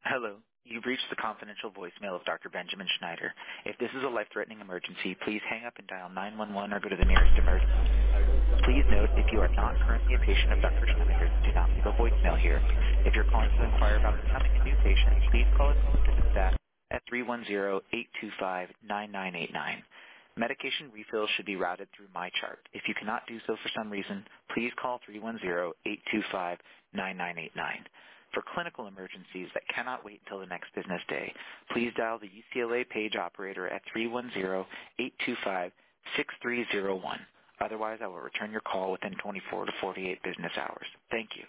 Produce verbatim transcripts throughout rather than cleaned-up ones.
Hello. You've reached the confidential voicemail of Doctor Benjamin Schneider. If this is a life-threatening emergency, please hang up and dial nine one one or go to the nearest emergency. Please note, if you are not currently a patient of Doctor Schneider, do not leave a voicemail here. If you're calling to inquire about becoming a new patient, please call us staff at three one zero, eight two five, nine nine eight nine. Medication refills should be routed through MyChart. If you cannot do so for some reason, please call three one zero, eight two five, nine nine eight nine. For clinical emergencies that cannot wait until the next business day, please dial the U C L A page operator at three one zero, eight two five, six three zero one. Otherwise, I will return your call within twenty-four to forty-eight business hours. Thank you.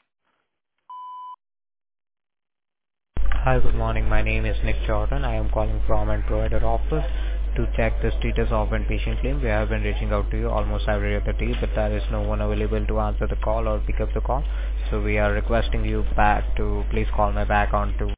Hi, good morning. My name is Nick Jordan. I am calling from a provider office to check the status of an patient claim. We have been reaching out to you almost every other day, but there is no one available to answer the call or pick up the call. So we are requesting you back to please call me back on to